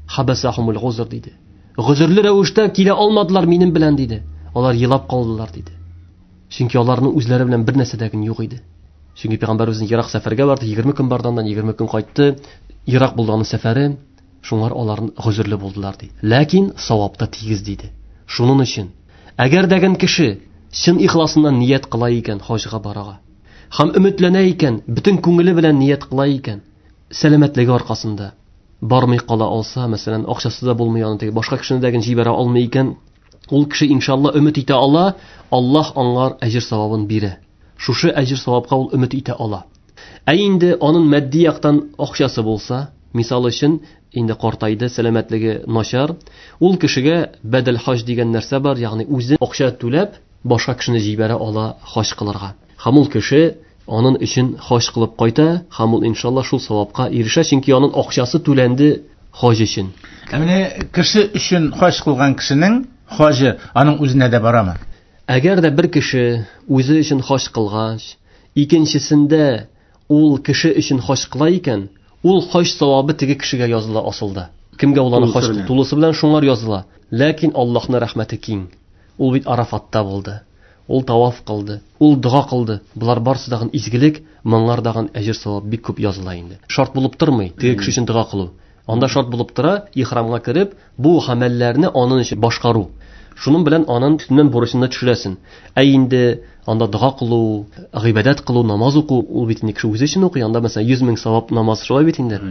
Хабасахумул гузр диде. Гузрлы рәвештә килә алмадылар минем белән диде. Алар елап калдылар диде. Чөнки аларның үзләре белән бер нәрсә дә юк иде. Чөнки Пәйгамбәребезнең Ирак сәфәргә барды, 20 көн бардандан 20 көн кайтты. Ирак булган сәфәре, шуңар аларның гузрлы булдылар диде. Ләкин савапта тигез диде. Шуның өчен, әгәр дәгән кеше чын ихласыннан ният кыла икән хаҗга барага, һәм өметләнә икән, бөтен күңеле белән ният кыла икән, сәламәтлеге аркасында бармый кала алса, мәсәлән, акчасы да булмый, аны башка кешене дәгән җибәрә алмый икән, ул кеше иншалла өмет итә ала, Аллаһ аңар әҗр савабын бирә. Шушы әҗр савапка ул өмет итә ала. Ә инде аның матди яктан акчасы булса, мисал өчен, инде картайды, сәламәтлеге начар, ул кешегә бәдәл хаҗ дигән нәрсә бар, ягъни үзе акча түләп, башка кешене җибәрә ала хаҗ кылырга. Һәм ул кеше аның өчен хаҗ кылып кайта, һәм ул иншалла шул савапка ирешә, чөнки аның акчасы түләнде хаҗ өчен. Менә кеше өчен хаҗ кылган кешенең хаҗы аның үзенә дә барамы? Әгәр дә бер кеше үзе өчен хаҗ кылгач, икенчесендә ул кеше өчен хаҗ кыла икән, ул хаҗ савабы теге кешегә языла асылда. Кемгә ул аны хаҗ кылды? Тулысы белән шуңар языла. Ләкин Аллаһның рәхмәте киң. Ул бит Арафатта булды. Ул таваф кылды, ул дуа кылды. Булар барысы дагы изгелек, моңар дагы әҗр савап бик күп языла инде. Шарт булып тормый теге кеше өчен дуа кылу. Анда шарт булып тора, ихрамга кирип, бу гамәлләрне аның өчен башкару. Шуның белән аның үстеннән бурычны төшерәсен. Ә инде анда дуа кылу, гыйбадат кылу, намаз уку, ул бит кеше үзе өчен укый. Анда мәсәлән 100 мең савап намаз шулай бит инде.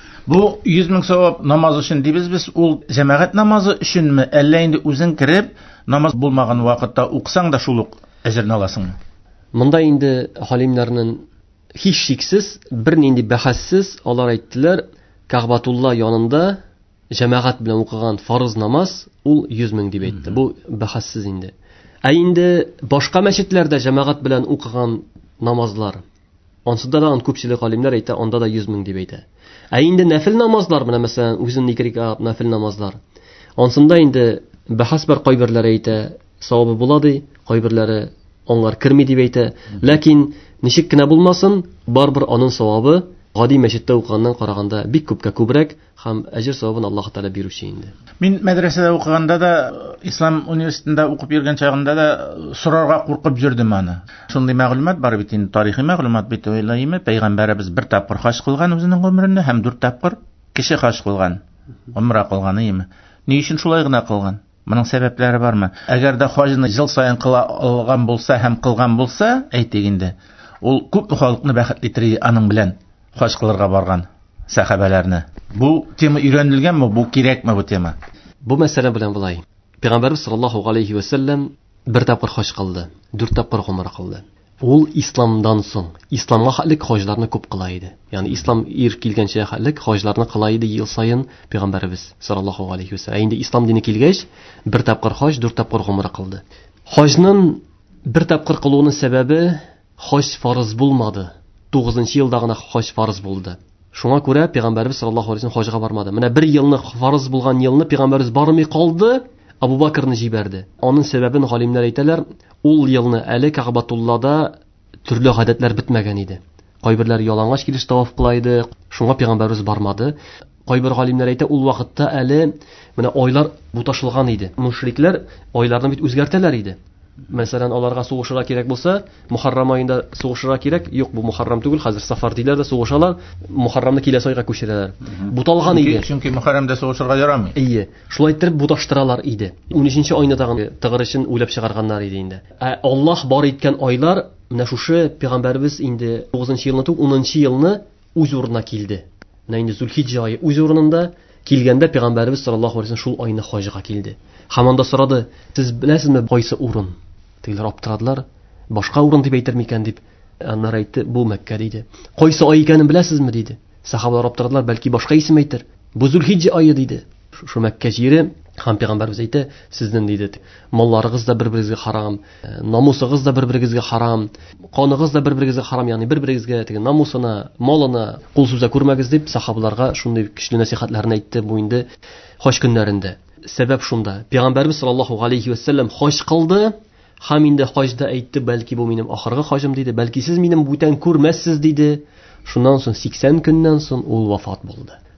Бу 100 мең савап намаз өчен дибез без, ул җәмәгать намазы өченме, әллә инде үзең кирип намаз булмаган вакытта уксаң да шул ук әҗерне аласыңмы? Монда инде халимнәрнең һич шиксез, бер нинди бәхәссез алар әйттеләр, Кәгъбатулла янында җәмәгать белән укыган фарыз намаз ул 100 мең дип әйтте. Бу бәхәссез инде. Ә инде башка мәчетләрдә җәмәгать белән укыган намазлар, ансында да күпчелек галимнәр әйтә, анда да 100 мең дип әйтә. Ә инде нәфил намазлар, менә мәсәлән, үзен 2 рәкәт нәфил намазлар, ансында инде бәхәс бар, кайберләр әйтә, савабы була ди, кайберләре аңлар кирми дип әйтә. Ләкин ничек кенә булмасын, барбер аның савабы гади мәчеттә укыганнан караганда бик күпкә күбрәк һәм әҗр савабын Аллаһ Тәала бирүче инде. Мин мәдрәсәдә укыганда да, Ислам университетында укып йөргән чагында да сорарга куркып йөрдем аны. Шундый мәгълүмат бар бит инде, тарихи мәгълүмат бит, уйлыймы, Пәйгамбәребез бер тапкыр хаҗ кылган үзенең гомерендә һәм 4 тапкыр кеше хаҗ кылган. Умра кылган име? Ни өчен шулай гына кылган? Моның сәбәпләре бармы? Әгәр дә хаҗны ел саен кыла алган булса һәм кылган булса, әйтик инде, ул күп халыкны бәхетле итер аның белән хаҗ кылырга барган сахабаларны. Бу тема өйрәнелгәнме? Бу кирәкме бу тема? Бу мәсьәлә белән булай. Пәйгамбәрбез саллаллаһу алейхи ва саллям бер тапкыр хаҗ кылды, 4 тапкыр гомра кылды. Ул исламдан соң, исламга хәтлек хаҗларны күп кыла иде. Ягъни ислам ир килгәнчә хәтлек хаҗларны кыла иде ел сайын Пәйгамбәрбез саллаллаһу алейхи ва саллям. Инде ислам дине килгәч, бер тапкыр хаҗ, 4 тапкыр гомра кылды. Хаҗның бер тапкыр кылуының сәбәбе хаҗ фарыз булмады. 9-нчы елда гына хаҗ фарыз булды. Шуңа күрә Пәйгамбәрбез саллаллаһу алейхи ва саллям хаҗга бармады. Менә бер елны фарыз булган елны Пәйгамбәрбез бармый калды, Абу Бакрны җибәрде. Аның сәбәбен галимнәр әйтәләр, ул елны әле Кәгъбатуллада төрле гадәтләр бетмәгән иде. Кайберләр ялангач килеш таваф кыла иде, шуңа Пәйгамбәрбез бармады. Кайбер галимнәр әйтә, ул вакытта әле менә айлар буташылган иде. Мушриклар айларны бит үзгәртәләр иде. Мәсәлән, аларга сугышырга кирәк булса, Мухаррам аенда сугышырга кирәк. Юк, бу Мухаррам түгел, хәзер Сафар диләр дә сугышалар. Мухаррамны киләсе айга күчерәләр. Буталган иде. Чөнки Мухаррамда сугышырга ярамый. Ие, шулай итеп буташтыралар иде. 13нче айны тагын тыгыр өчен уйлап чыгарганнар иде инде. Аллаһ бар иткән айлар, менә шушы Пәйгамбәрбез инде 9нчы елны түгел, 10нчы елны үз урынына килде. Менә инде Зулхиджа ае үз урынында килгәндә Пәйгамбәрбез саллаллаһу алейхи ва саллям шул айны хаҗга килде. Һәм анда сорады: "Сез беләсезме кайсы урын?" Тегеләр аптырадылар. Башка урын дип әйтер микән дип. Аннар әйтте: "Бу Мәккә" диде. "Кайсы ай икәнен беләсезме?" диде. Сахабалар аптырадылар: "Бәлки башка исем әйтер." "Бу Зулхиджа ае" диде. Шу Мәккә җире. Һәм Пәйгамбәрбез әйтте: "Сезнең" диде, "малларыгыз да бер-берегезгә харам, намусыгыз да бер-берегезгә харам, каныгыз да бер-берегезгә харам, ягъни бер-берегезгә теге намусына, малына кул сүзә күрмәгез" дип сахабаларга шундый көчле насихатларын әйтте бу инде хаҗ көннәрендә. Сәбәп шунда. Пәйгамбәрбез саллаллаһу алейхи ва саллям хаҗ кылды. Һәм инде хаҗда әйтте: "Бәлки бу минем ахыргы хаҗым" диде. "Бәлки сез минем бүтән күрмәссез" диде. Шуннан соң 80 көннән соң ул вафат булды.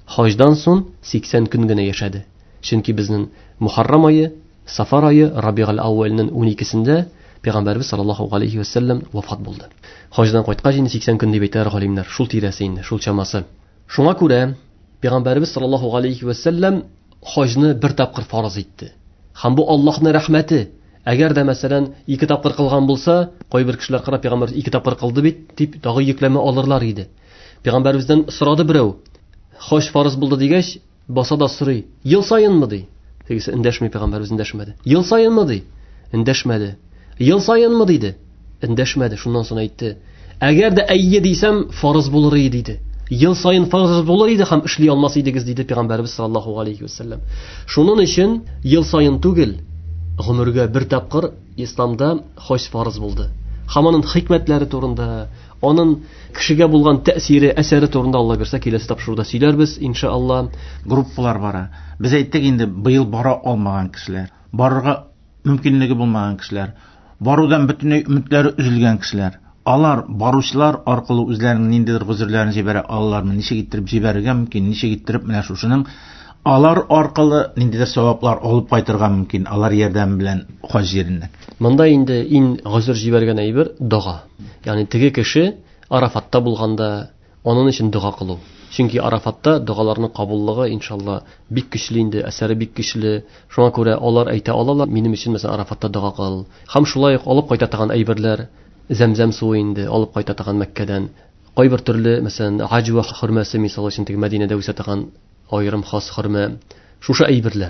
Hajdan so'ng 80 kun gina yashadi. Chunki bizning Muharram oyi, Safar oyi Rabiul Awvalning 12sida Payg'ambarimiz sollallohu alayhi vasallam vafot bo'ldi. Hajdan qaytqach endi 80 kun deb aytar olimlar, shul tirasi endi, shul chamasi. Shunga ko'ra Payg'ambarimiz sollallohu alayhi vasallam hajni bir taqir farz etdi. Ham bu Allohning rahmati. Agarda masalan 2 taqir qilgan bo'lsa, qo'y bir kishilar qarab Payg'ambarimiz 2 taqir qildi deb dog'i yuklama olirlar edi. Payg'ambarimizdan so'radi birov. Haj farz bo'ldi degach, bosada so'ray. Yil sayinmi deydi. Tegisi indashmay Payg'ambarimiz indashmadi. Yil sayinmi deydi. Indashmadi. Yil sayinmi deydi. Indashmadi. Shundan so'ng aytdi: "Agarda ayya desam farz bo'lar edi" dedi. Yil sayin farz bo'lar edi ham ishlay olmas edingiz dedi Payg'ambarimiz sollallohu alayhi vasallam. Shuning uchun yil sayin tugil, umrga bir taqir islomda haj farz bo'ldi. Hamoning hikmatlari to'g'risida, onun kishiga bo'lgan ta'siri, asari to'g'risida Alloh bersa kelasi topshiruvda siylarmiz inshaalloh. Gruppalar bor. Biz aytdik endi bu yil bora olmagan kishilar, borga mumkinligi bo'lmagan kishilar, borudan butunlay umidlari uzilgan kishilar. Alar baruşlar orqali o'zlarining nindidir g'uzurlarini jibara Allohni nisha getirib jibargan mumkin, nisha getirib mana shuning alar orqali nindidir savoblar olib qaytargan mumkin, alar yordam bilan haj yerinden. Munda endi g'uzur jibargan ayber duo. Ya'ni tigi kishi Arafatda bo'lganda onun uchun duo qilib. Chunki Arafatda duolarning qabulligi inshaalloh bik kuchli indi, asari bik kuchli. Shunga ko'ra ular ayta olalar, mening uchun masalan Arafatda duo qil. Ham shulay olib qaytadigan ayberlar Zamzam suvi indi olib qaytadigan Makkadan. Qo'y bir turli masalan ajva xurmasi misol uchun Madinada o'sadigan ayrim xos xurma. Shusha ayberlar.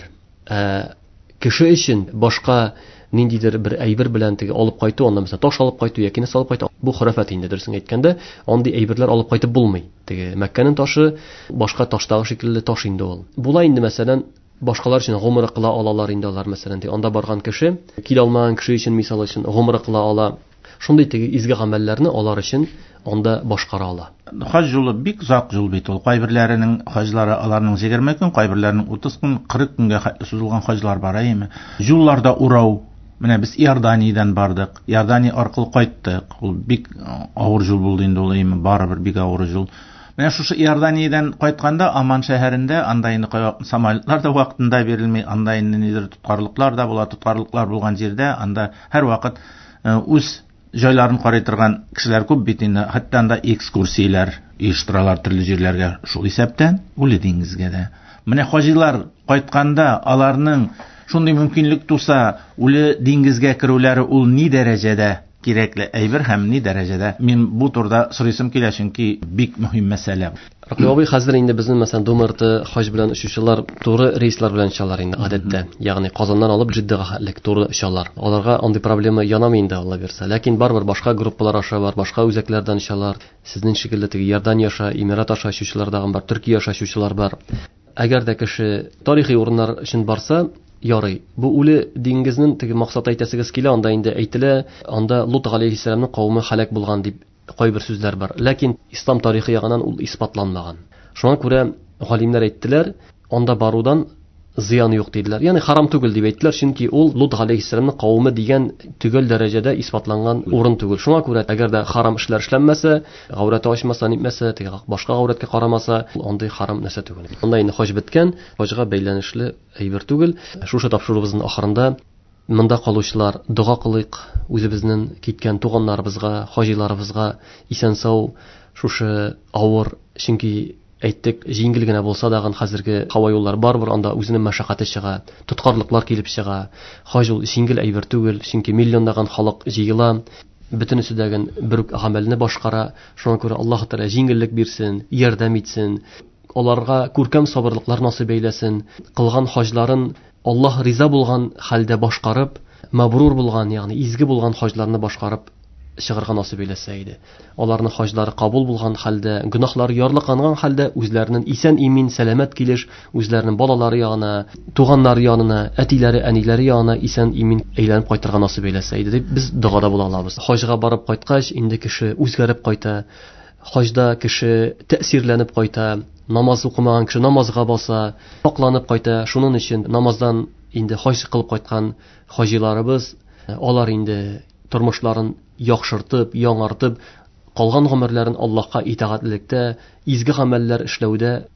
Kishi uchun boshqa nindidir bir ayber bilan olib qaytib, onda masalan tosh olib qaytib yoki nima olib qaytib, bu xurofat endi durusini aytganda, onday ayberlar olib qaytib bo'lmaydi. Makkaning toshi boshqa toshdagi shekilli tosh endi ol. Bular endi masalan boshqalar uchun g'umra qila olalar endi ular masalan onda borgan kishi, kila olmagan kishi uchun misol uchun g'umra qila ola. Shunday izgi amallarni olar uchun onda boshqara ola. Haj yo'li bik uzoq yo'l bit ol. Qaybirlarining hajlari alarning 20 kun, qaybirlarining 30 kun, 40 kunga suzilgan hajlar bor aymi. Yo'llarda urov. Mana biz Iordaniyadan bordik. Iordaniya orqali qaytdik. Bu bik og'ir yo'l bo'ldi endi o'laymi, baribir bik og'ir yo'l. Mana shu Iordaniyadan qaytganda Amman shaharida andayni samolyotlar da vaqtida berilmay, andayni nidir tutqarlıqlar da bo'lar, tutqarlıqlar bo'lgan yerda anda har vaqt o'z joylarni qaraytirgan kishilar ko'p bitinda, hatto anda ekskursiyalar uyushtiralar turli joylarga shu hisobdan o'ladingizga da. Mana hojilar qaytganda alarning shunday mumkinlik tursa, uli dengizga kiruvlari ul ni darajada kerakli ayber ham ni darajada. Men bu turda so'rasam kelar chunki bik muhim masala. Raqobi hozir endi bizning masalan Do'mirda hoj bilan uchuvchilar to'g'ri reyslar bilan ishlar endi odatda, ya'ni Qozondan olib Jiddaga halik to'g'ri ishlar. Ularga onday problema yonamaydi Alloh bersa. Lekin baribir boshqa guruhlar aşağı var, boshqa o'zaklardan ishlar. Sizning shekilli Yordan yasha, Emirat aşağı uchuvchilardan bor, Turkiya aşağı uchuvchilar bor. Agarda kishi tarixiy o'rinlar uchun borsa, yo'ray. Bu uli dengizning maqsad aytasiz kela onda endi aytila, onda Lut alayhissalomning qavmi halak bo'lgan deb qo'y bir so'zlar bor. Lekin islom tarixi yog'idan u isbotlanmagan. Shunga ko'ra olimlar aytdilar, onda barudan ziyon yo'q dedilar. Ya'ni harom tugul deb aytdilar, chunki u Lut alayhissalomning qavmi degan tugul darajada isbotlangan o'rin tugul. Shunga ko'ra agarda harom ishlar ishlanmasa, g'avrat oshmasa, nitmasa, boshqa g'avratga qaramasa, onday harom narsa tugul. Unda endi hoj bitgan, hojga baylanishli ayber tugul. Shu topshiruvimizning oxirida Mında qoluvchilar duo qilik, o'zimizning ketgan tug'onlarimizga, hojilarimizga isen-sog' shu avur, chunki aytdik, yengilgina bo'lsa da hozirgi havo yo'llari baribir onda o'zining mashaqqati chiqa, tutqarliqlar kelib chiqa. Hojul yengil ayber tugul, chunki millionlagan xalq yig'ila, butun ustidan bir amalni boshqara. Shunga ko'ra Alloh taolo yengillik bersin, yordam etsin, ularga ko'rkam sabrliklar nasib eylesin, qilgan hojlarin Allah riza bo'lgan halda boshqarib, mabrur bo'lgan, ya'ni izgi bo'lgan hojlarni boshqarib shiqirga nasib eylasa edi. Ularning hojlari qabul bo'lgan halda, gunohlari yorliqangan halda o'zlarining eson imin salomat kelish, o'zlarining bolalari yonina, tug'anlari yonina, atilari, anilari yonina eson imin aylanib qaytargan nasib eylasa edi deb biz duoda bo'la olamiz. Hojga borib qaytgach, endi kishi o'zgarib qayta, hojda kishi ta'sirlanib qayta, namoz o'qimagan kishi namozga bo'lsa, oqlanib qayta. Shuning uchun namozdan endi hoj qilib qaytgan hojilarimiz ular endi turmushlarini yaxshirtib, yang'artib, qolgan umrlarini Allohga itoatlikda, izgi amallar ishlovda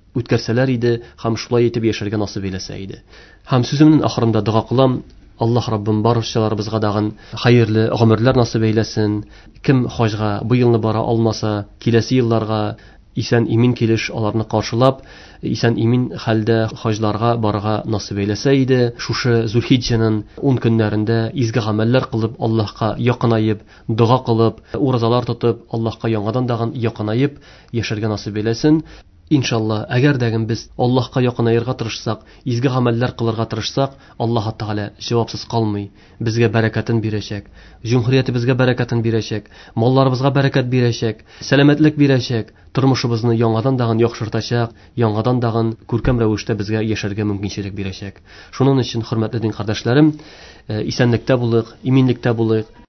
үткәрсәләр иде һәм шулай итеп яшәргә насыйп әйләсә иде. Һәм сүземнең ахырында дуга кылам. Аллаһ Раббым барчаларыбызга дагын хәерле гомерләр насыйп әйләсен. Кем хаҗга бу елны бара алмаса, киләсе елларга исән имин килеш аларны каршылап, исән имин хәлдә хаҗларга барырга насыйп әйләсә иде. Шушы Зулхиджәнең 10 көннәрендә изге гамәлләр кылып, Аллаһка якынайып, дуга кылып, уразалар тотып, Аллаһка яңадан дагын якынайып яшәргә насыйп әйләсен. Иншалла, әгәр дәгем без Аллаһка якынаерга тырышсак, изге гамәлләр кылырга тырышсак, Аллаһ Тәгалә җавапсыз калмый, безгә бәрәкәтен бирәчәк, җумһуриятебезгә бәрәкәтен бирәчәк, малларыбызга бәрәкәт бирәчәк, сәламәтлек бирәчәк, тормышыбызны яңадан дагын яхшыртачак, яңадан дагын күркәм рәвештә безгә яшәргә мөмкинчелек бирәчәк. Шуның өчен, хөрмәтле дин кардәшләрем, исәнлектә булыйк, иминлектә булыйк.